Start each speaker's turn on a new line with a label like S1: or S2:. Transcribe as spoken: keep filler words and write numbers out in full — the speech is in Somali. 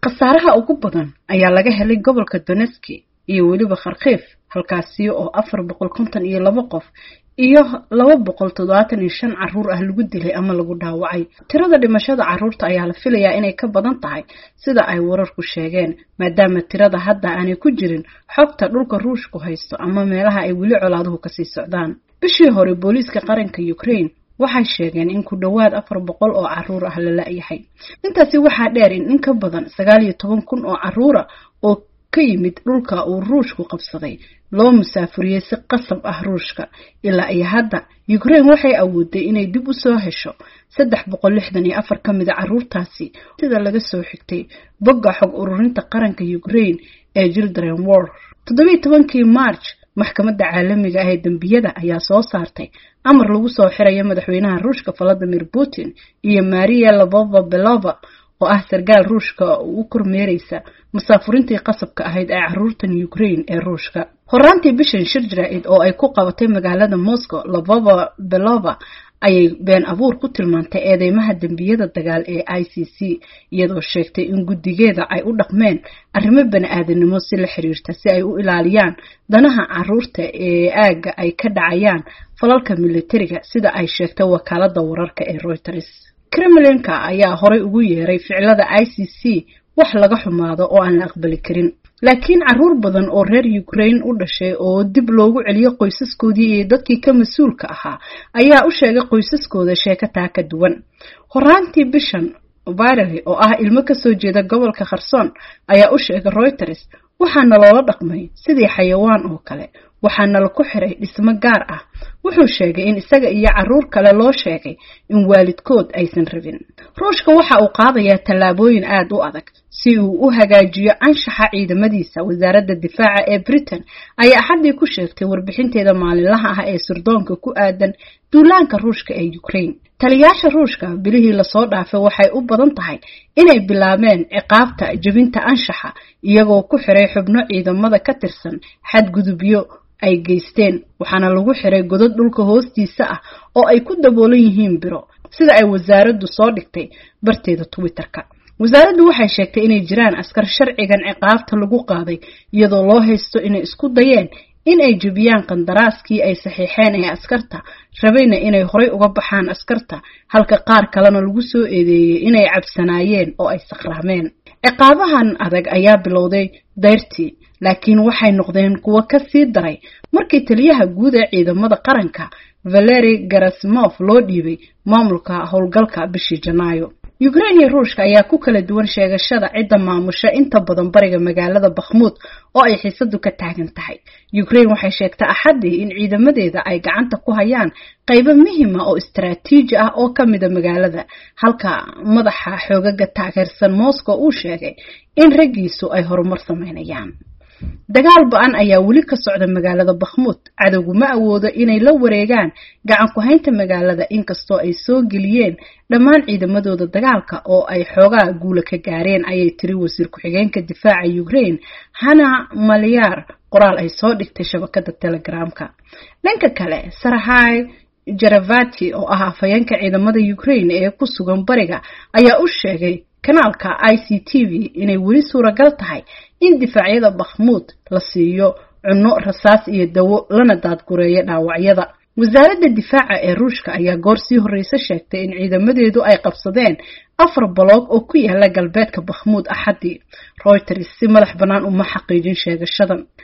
S1: khasaaraha ugu badan ayaa laga helay gobolka Donetsk iyo weliba Kharkiv halkaasi oo afar boqol konton iyo laba qof iyo laba boqol toddobaatan iyo shan caruur ah lagu dilay ama lagu dhaawacay. Tirada dhimashada caruurta ayaa la filayaa inay ka badan tahay sida ay wararku sheegeen, maadaama tirada hadda aanay ku jirin xogta dhulka Ruushku haysto ama meelaha ay weli colaaduhu ka sii socdaan. Bishii hore booliiska qaranka Ukraine waxay sheegeen in ku dhawaad afar boqol oo caruur ah la la'yahay. Intaasi waxaa dheer in in ka badan sagaal iyo toban kun oo caruur ah oo ka yimid dhulka uu Ruushku qabsaday loo musaafuriyay si qasab ah Ruushka. Ilaa iyo hadda Ukraine waxay awooday inay dib u soo hesho saddex boqol lixdan iyo afar ka mid ah caruurtaasi sida laga soo xigtay bogga xog ururinta qaranka Ukraine ee Children War. toddoba iyo tobankii March maxkamadda caalamiga ah ee dambiyada ayaa soo saartay amar lagu soo xirayo madaxweynaha Ruushka Vladimir Putin iyo Maria Lvova-Belova oo ah sargaal Ruushka oo u kormeeraysa musaafurintii qasabka ahayd ee caruurtan Ukraine ee Ruushka. Horaantii bishan shir jaraa'id oo ay ku qabatay magaalada Moscow, Lvova-Belova ayay been abuur ku tilmaantay eedeymaha dambiyada dagaal ee I C C iyadoo sheegtay in guddigeeda ay u dhaqmeen arrimo bani'aadanimo si la xiriirta si ay u ilaaliyaan danaha caruurta ee aaga ay ka dhacayaan falalka militariga sida ay sheegtay wakaaladda wararka ee Reuters. Kremlinka ayaa horay ugu yeeray ficilada I C C wax laga xumaado oo aan la aqbali karin. Laakiin caruur badan oo reer Ukraine u dhashay oo dib loogu celiyo qoysaskoodii iyo dadkii ka mas'uulka ahaa ayaa u sheegay qoysaskooda sheeko taa ka duwan. Horaantii bishan Valery oo ah ilmo ka soo jeeda gobolka Kherson ayaa u sheegay Reuters waxaana loola dhaqmay sidii xayawaan oo kale, waxaana la ku xiray dhismo gaar ah. Wuxuu sheegay in isaga iyo caruur kale loo sheegay in waalidkood aysan rabin. Ruushka waxa uu qaadayaa tallaabooyin aad u adag si uu u hagaajiyo anshaxa ciidamadiisa. Wasaaradda difaaca ee Britain ayaa xaddii ku sheegtay warbixinteeda maalinlaha ah ee sirdoonka ku aadan duulaanka Ruushka ee Ukraine. Taliyaasha Ruushka bilihii la soo dhaafay waxay u badan tahay inay bilaabeen ciqaabta jabinta anshaxa iyagoo ku xiray xubno ciidamada ka tirsan xadgudubyo ay geysteen, waxaana lagu xiray godad dhulka hoostiisa ah oo ay ku daboolan yihiin biro sida ay wasaaraddu soo dhigtay barteeda Twitter-ka. Wasaaraddu waxay sheegtay inay jiraan askar sharcigan ciqaabta lagu qaaday iyadoo loo haysto inay isku dayeen in ay jabiyaan qandaraaskii ay saxiixeen ee askarta rabayna inay horay uga baxaan askarta, halka qaar kalena lagu soo eedeeyay inay cabsanaayeen oo ay sakhraameen. Ciqaabahan adag ayaa bilowday dayrtii, laakiin waxay noqdeen kuwo ka sii daray markii taliyaha guud ee ciidamada qaranka Valery Gerasimov loo dhiibay maamulka howlgalka bishii Janaayo. Ukraine iyo Ruushka ayaa ku kala duwan sheegashada cidda maamusha inta badan bariga magaalada Bakhmut oo ay xiisadu ka taagan tahay. Ukraine waxay sheegtay Axaddii in ciidamadeeda ay gacanta ku hayaan qaybo muhiim ah oo istiraatiiji ah oo ka mid ah magaalada, halka madaxa xoogaga taageersan Moscow uu sheegay in raggiisu ay horumar sameynayaan. Dagaal ba'an ayaa weli ka socda magaalada Bakhmut. Cadowgu ma awoodo inay la wareegaan gacan ku haynta magaalada inkastoo ay soo geliyeen dhammaan ciidamadooda dagaalka oo ay xoogaa guula ka gaareen, ayay tiri wasiir ku-xigeenka difaaca Ukraine Hanna Maliar qoraal ay soo dhigtay shabakada Telegram-ka. Dhanka kale, Serhiy Jaravati oo ah afhayeenka ciidamada Ukraine ee ku sugan bariga ayaa u sheegay kanaalka I C T V inay weli suuragal tahay in difaacyada Bakhmut la siiyo cunno, rasaas iyo dawo lana daadgureeyo dhaawacyada. Wasaaradda difaaca ee Ruushka ayaa goor sii horeysa sheegtay in ciidamadeedu ay qabsadeen afar baloog oo ku yaala galbeedka Bakhmut Axaddii. Reuters si madax bannaan uma xaqiijin sheegashadan.